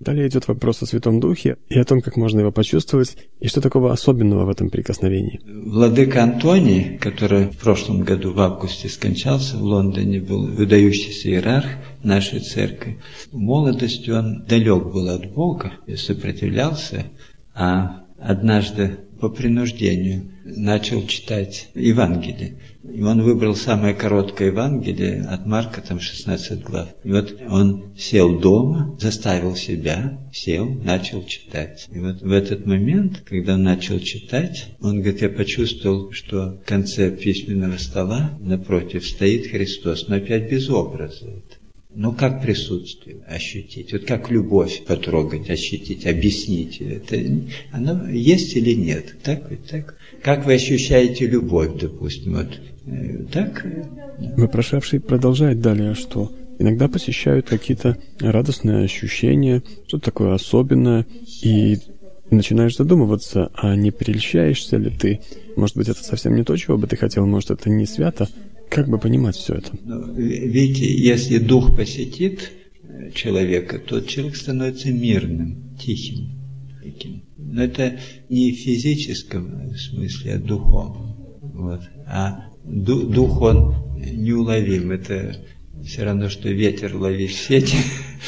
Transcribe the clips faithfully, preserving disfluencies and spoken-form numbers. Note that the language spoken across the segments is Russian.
Далее идет вопрос о Святом Духе и о том, как можно его почувствовать, и что такого особенного в этом прикосновении. Владыка Антоний, который в прошлом году в августе скончался в Лондоне, был выдающийся иерарх нашей церкви. В молодости он далек был от Бога и сопротивлялся, а однажды по принуждению начал читать Евангелие. И он выбрал самое короткое Евангелие от Марка, там шестнадцать глав. И вот он сел дома, заставил себя, сел, начал читать. И вот в этот момент, когда он начал читать, он говорит, я почувствовал, что в конце письменного стола напротив стоит Христос, но опять без образа. Ну, как присутствие ощутить? Вот как любовь потрогать, ощутить, объяснить? Это, оно есть или нет? Так ведь так? Как вы ощущаете любовь, допустим? Вот, так? Вопрошавший продолжает далее, что иногда посещают какие-то радостные ощущения, что-то такое особенное, и начинаешь задумываться, а не прельщаешься ли ты? Может быть, это совсем не то, чего бы ты хотел, может, это не свято? Как бы понимать все это? Видите, если дух посетит человека, то человек становится мирным, тихим. Таким. Но это не в физическом смысле, а духовном. Вот. А ду- дух, он неуловим. Это все равно, что ветер ловить в сети,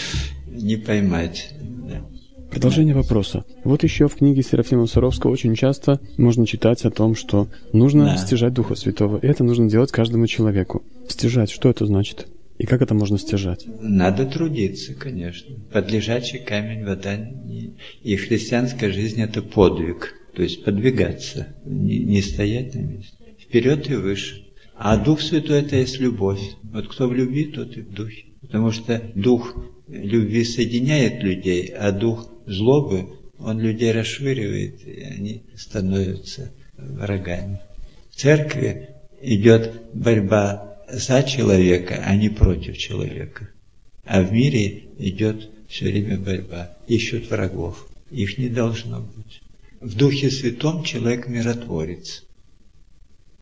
не поймать. Продолжение вопроса. Вот еще в книге Серафима Саровского очень часто можно читать о том, что нужно да. стяжать Духа Святого. И это нужно делать каждому человеку. Стяжать, что это значит? И как это можно стяжать? Надо трудиться, конечно. Под лежачий камень вода не... И христианская жизнь – это подвиг. То есть подвигаться, не, не стоять на месте. Вперед и выше. А Дух Святой – это есть любовь. Вот кто в любви, тот и в Духе. Потому что Дух любви соединяет людей, а Дух злобы, он людей расшвыривает, и они становятся врагами. В церкви идет борьба за человека, а не против человека. А в мире идет все время борьба. Ищут врагов. Их не должно быть. В Духе Святом человек миротворец.